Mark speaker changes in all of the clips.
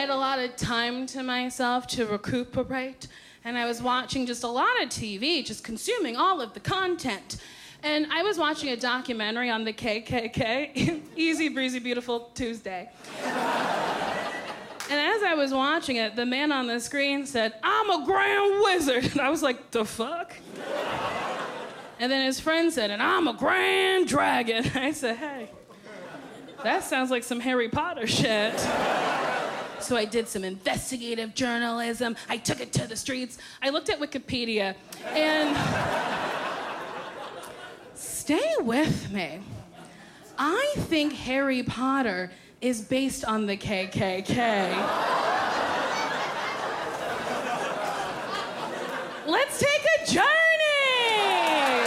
Speaker 1: had a lot of time to myself to recuperate, and I was watching just a lot of TV, just consuming all of the content. And I was watching a documentary on the KKK, Easy Breezy Beautiful Tuesday. And as I was watching it, the man on the screen said, "I'm a grand wizard." And I was like, the fuck? And then his friend said, "And I'm a grand dragon." I said, hey, that sounds like some Harry Potter shit. So I did some investigative journalism. I took it to the streets. I looked at Wikipedia, and stay with me. I think Harry Potter is based on the KKK. Let's take a journey.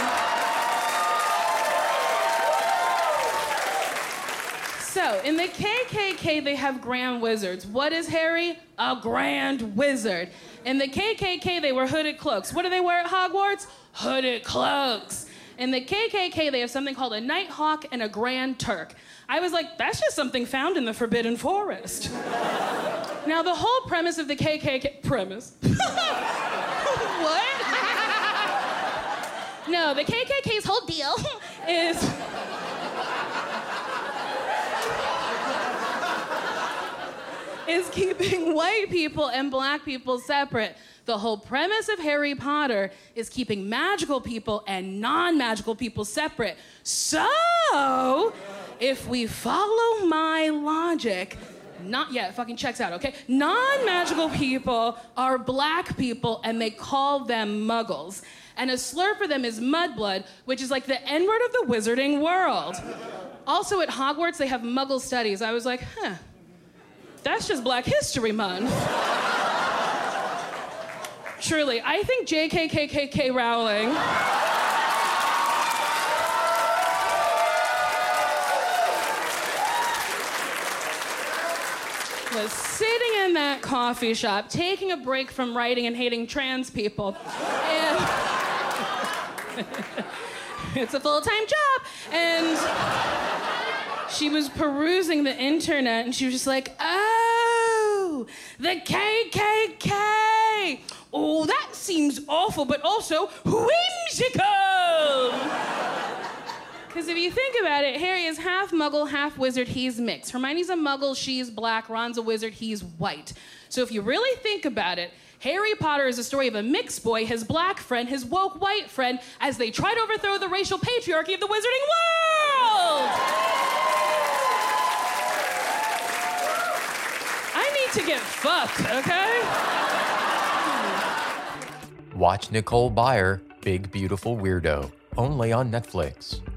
Speaker 1: So, in the KKK, they have grand wizards. What is Harry? A grand wizard. In the KKK, they wear hooded cloaks. What do they wear at Hogwarts? Hooded cloaks. In the KKK, they have something called a Nighthawk and a Grand Turk. I was like, that's just something found in the Forbidden Forest. Now, the whole premise of the KKK... Premise? What? No, the KKK's whole deal is keeping white people and black people separate. The whole premise of Harry Potter is keeping magical people and non-magical people separate. So, if we follow my logic, it fucking checks out, okay? Non-magical people are black people and they call them muggles. And a slur for them is mudblood, which is like the N-word of the wizarding world. Also at Hogwarts, they have muggle studies. I was like, that's just Black History Month. Truly, I think JKKKK Rowling was sitting in that coffee shop, taking a break from writing and hating trans people. And it's a full-time job. And she was perusing the internet and she was just like, oh, the KKK. Oh, that seems awful, but also whimsical. Because if you think about it, Harry is half muggle, half wizard, he's mixed. Hermione's a muggle, she's black, Ron's a wizard, he's white. So if you really think about it, Harry Potter is a story of a mixed boy, his black friend, his woke white friend, as they try to overthrow the racial patriarchy of the wizarding world. I need to get fucked, okay?
Speaker 2: Watch Nicole Byer, Big Beautiful Weirdo, only on Netflix.